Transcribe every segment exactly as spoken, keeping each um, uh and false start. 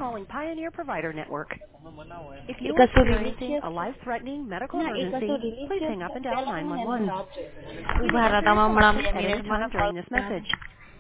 calling Pioneer Provider Network. If you are Ikaso experiencing religious? a life-threatening medical Na ikaso emergency, please religious hang up na and dial pera nine naman one yan one. sa You may Ubara enter your tama phone malam PIN at any mirror time mana call during this na message.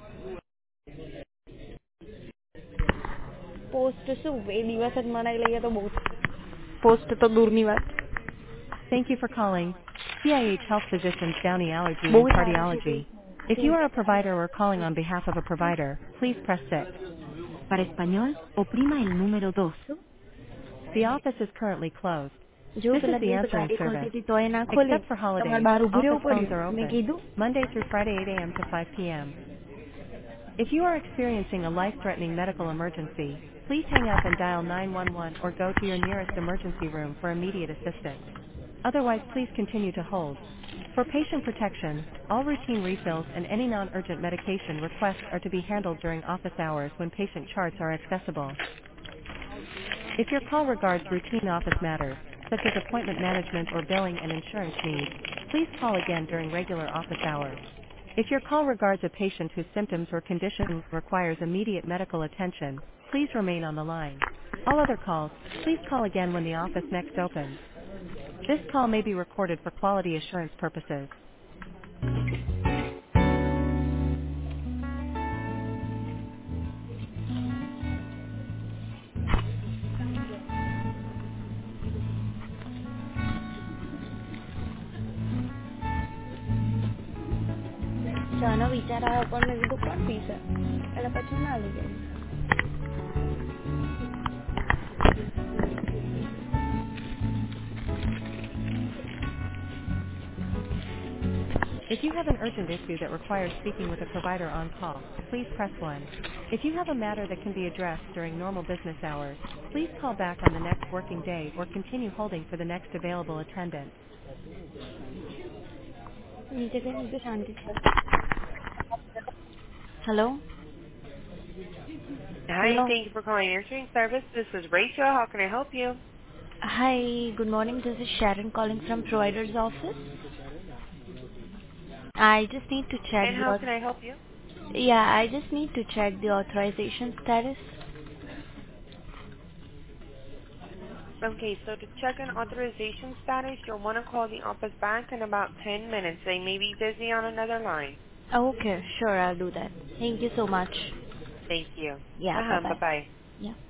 post su એ દિવસ જ મનાઈ લઈએ તો બહુ post તો દૂરની વાત Thank you for calling P I H Health Physicians Downey Allergy બહુ and સારું છે તે Cardiology. If you are a provider or calling on behalf of a provider, please press six. Para español, oprima el número dos. The office is currently closed. જો This is પેલા the દિવસે answering ગાડી ખોલતી service. હતી તો એ ના ખોલી Except for તમારે holidays, બહાર ઊભું office રહેવું phones પડ્યું are મેં open કીધું Monday through Friday eight a m to five p m If you are experiencing a life-threatening medical emergency, please hang up and dial nine one one or go to your nearest emergency room for immediate assistance. Otherwise, please continue to hold. For patient protection, all routine refills and any non-urgent medication requests are to be handled during office hours when patient charts are accessible. If your call regards routine office matters, such as appointment management or billing and insurance needs, please call again during regular office hours. If your call regards a patient whose symptoms or condition requires immediate medical attention, please remain on the line. All other calls, please call again when the office next opens. This call may be recorded for quality assurance purposes. ચાનો વિચાર આવ્યો પણ મેં કીધું કોણ પીશે એટલે પછી ના લઈ ગઈ If you have an urgent issue that requires speaking with a provider on call, please press one. If you have a matter that can be addressed during normal business hours, please call back on the next working day or continue holding for the next available attendant. નીચે કઈ નીચે શાંતિ છે hello Hi, hello thank you for calling Answering Service. This is Rachel. How can I help you? Hi, good morning. This is Sharon calling from provider's office. I just need to check And the how can I au- help you? yeah, I just need to check the authorization status. Okay, so to check an authorization status, you'll want to call the office back in about ten minutes. They may be busy on another line. Okay, sure, I'll do that. Thank you so much. Thank you. Yeah, Uh-huh, bye-bye. bye-bye. Yeah.